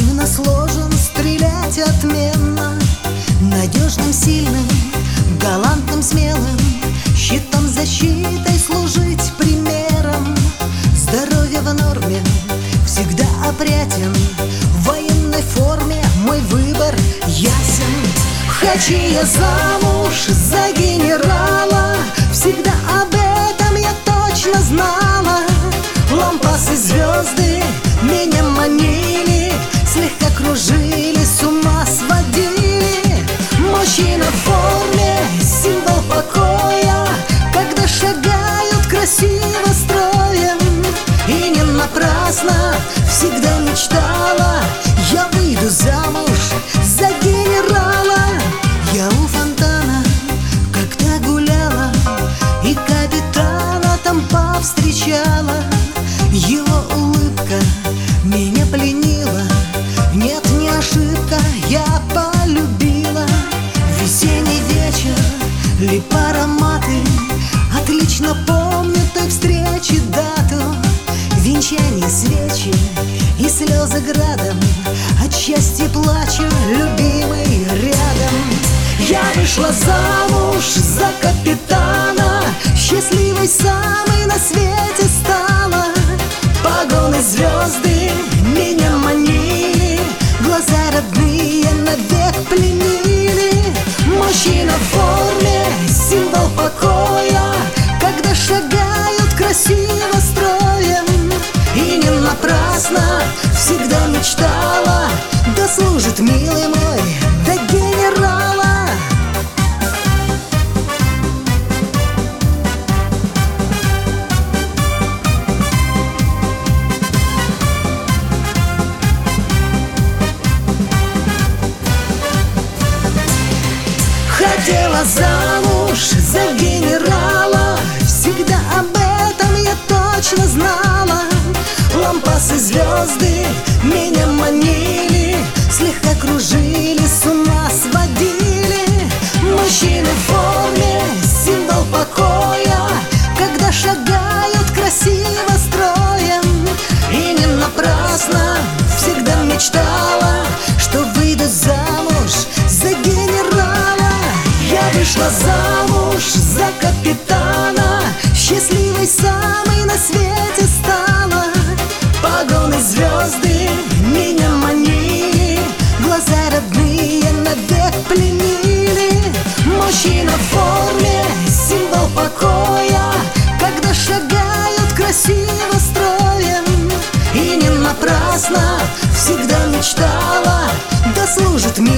Именно сложен, стрелять отменно, надежным, сильным, галантным, смелым, щитом, защитой служить примером. Здоровье в норме, всегда опрятен, в военной форме мой выбор ясен. Хочу я замуж за генерала, всегда об этом я точно знала. Лампасы, звезды меня манили, слегка кружили, с ума сводили. Мужчина в форме, символ покоя, когда шагают красиво строем. И не напрасно всегда мечтала, я выйду замуж за генерала. Я у фонтана как-то гуляла и капитана там повстречала. Его улыбка меня пленила, нет, не ошибка, я полюбила. Весенний вечер, лип ароматы, отлично помню той встречи дату. Венчание, свечи и слезы градом, от счастья плачу, любимый рядом. Я вышла замуж за капитана, счастливой самой на свете стала. Погоны, звезды меня манили, глаза родные навек пленили. Мужчина в форме, символ покоя, когда шагают красиво строем. И не напрасно всегда мечтала, да служит, милый мой, до генерала. Хотела замуж за генерала, всегда об этом я точно знала. Лампасы, звезды меня манили, слегка кружили, с ума сводили. Мужчины в форме, символ покоя, когда шагают красиво строем. И не напрасно всегда мечтала, что выйду замуж за генерала. Я вышла замуж за капитана, счастливой самой на свете стала. Погоны, звезды меня манили, глаза родные навек пленили. Мужчина в форме, символ покоя, когда шагают красиво строем. И не напрасно всегда мечтала, да служит, милый мой, до генерала. Я вышла замуж за капитана, счастливой самой на свете стала. Погоны, звезды меня манили, глаза родные навек пленили. Мужчина в форме, символ покоя, когда шагают красиво строем. И не напрасно всегда мечтала, да служит, милый мой,